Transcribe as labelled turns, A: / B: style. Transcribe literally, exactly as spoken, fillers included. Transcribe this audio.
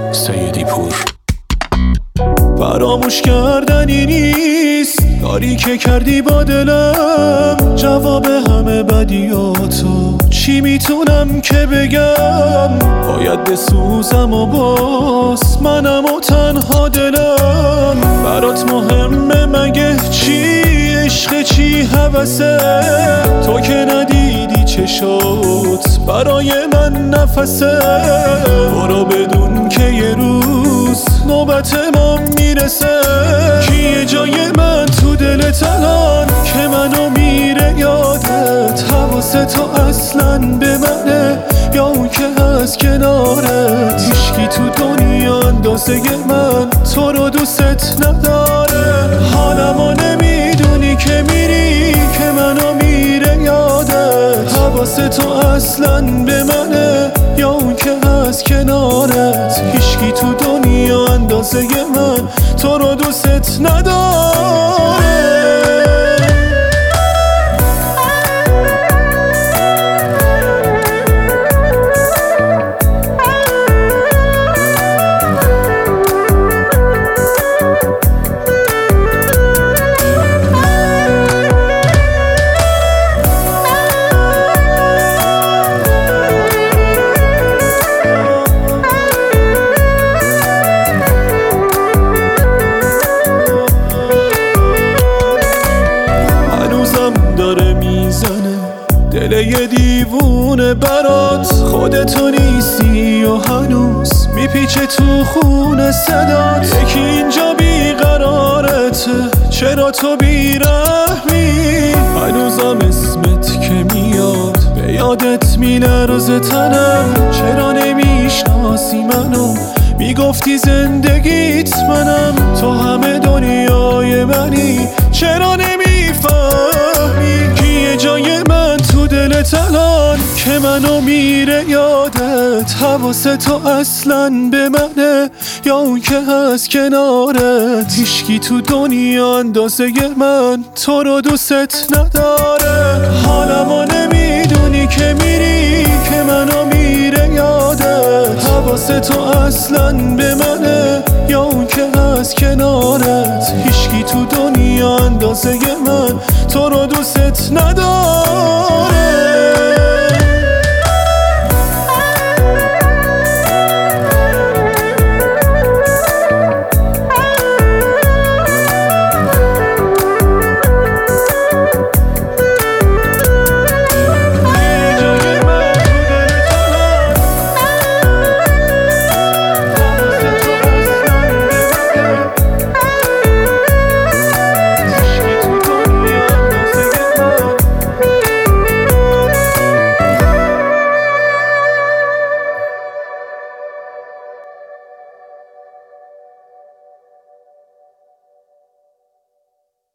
A: سیدی پور.
B: فراموش کردنی نیست کاری که کردی با دلم، جواب همه بدیاتو چی میتونم که بگم؟ باید بسوزم و باز منم و تنها دلم. برات مهمه مگه چی عشق چی هوسه؟ تو که ندیدی چشات برای من نفسه. برو بدون که یه روز نوبت ما میرسه. کیه جای من تو دلت الان که منو میره یادت؟ حواست تو اصلا به منه یا اون که هست کنارت؟ هیچکی تو دنیا اندازه من تو رو دوست نداره. حالمو نمیدونی که میری که منو میره یادت؟ حواست تو اصلا به منه یا اون که هست کنارت؟ هیچکی تو دنیا اندازه من تو رو دوست نداره. داره میزنه دل یه دیوونه برات، خودتو نیستی و هنوز میپیچه تو خون صدات. یکی اینجا بیقرارته چرا تو بیرحمی؟ هنوزم اسمت که میاد به یادت میلرزه تنم. چرا نمیشناسی منو؟ میگفتی زندگیت منم، تو همه دنیای منی. چرا نمیفهمی کیه جای من تو دلت الان که منو میره یادت؟ حواست تو اصلا به منه یا اون که هست کنارت؟ هیچکی تو دنیا اندازه من تو رو دوست نداره. حالمو نمیدونی که میری که منو میره یادت؟ حواست تو اصلا به منه یا اون که هست کنارت؟ هیچکی تو دنیا اندازه من تو رو دوست نداره.